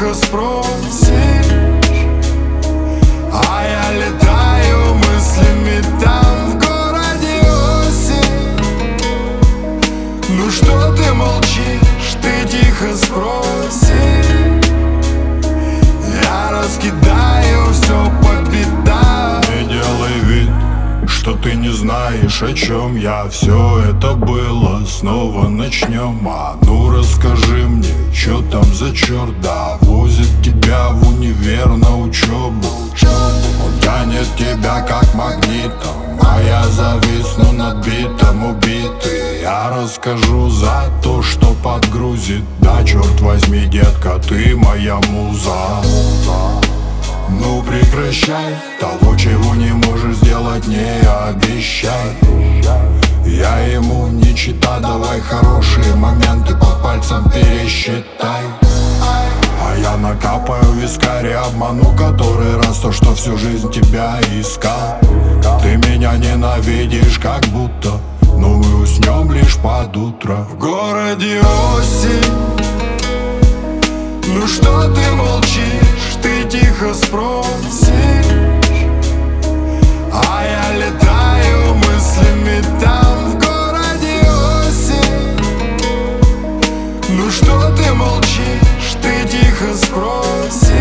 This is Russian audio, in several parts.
тихо спросишь, а я летаю мыслями там, в городе осень. Ну что ты молчишь, ты тихо спросишь. Я раскидаю все по пятам. Не делай вид, что ты не знаешь, о чем я. Все это было, снова начнем. А ну расскажи мне, что там за черт, да возит тебя в универ на учебу. Он тянет тебя как магнитом, а я зависну над битом убитый. Я расскажу за то, что подгрузит. Да черт возьми, детка, ты моя муза. Ну прекращай, того, чего не можешь сделать, не обещай. Я ему не чита, давай хорошие моменты по пальцам пересчитай. А я накапаю вискарь, обману который раз то, что всю жизнь тебя искал. Ты меня ненавидишь как будто, но мы уснем лишь под утро. В городе осень. Ну что ты молчишь, ты тихо спросишь, а я летаю мыслями там, в городе осень. Ну что ты молчишь, ты тихо спросишь.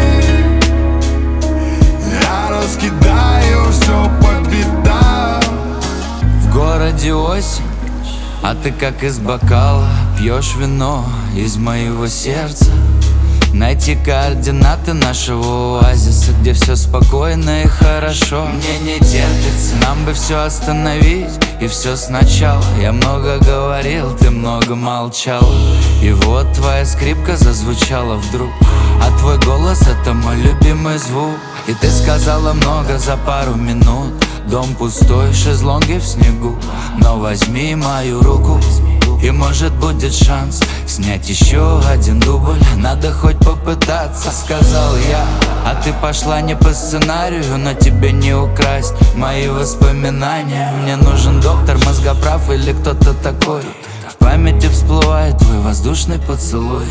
Я раскидаю все по пятам. В городе осень, а ты как из бокала пьешь вино из моего сердца. Найти координаты нашего оазиса, где все спокойно и хорошо. Мне не терпится, нам бы все остановить и все сначала. Я много говорил, ты много молчала. И вот твоя скрипка зазвучала вдруг, а твой голос — это мой любимый звук. И ты сказала много за пару минут. Дом пустой, шезлонги в снегу, но возьми мою руку, и может будет шанс снять еще один дубль. Надо хоть попытаться, сказал я. А ты пошла не по сценарию, но тебе не украсть мои воспоминания. Мне нужен доктор, мозгоправ или кто-то такой. В памяти всплывает твой воздушный поцелуй.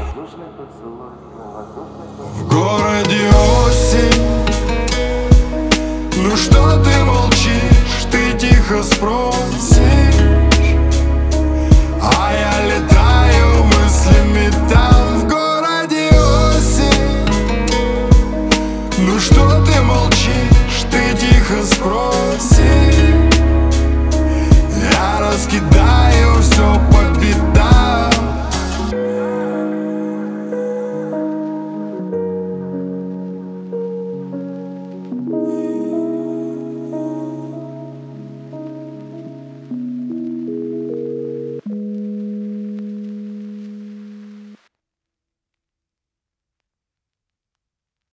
В городе осень. Ну что ты молчишь, ты тихо спросишь,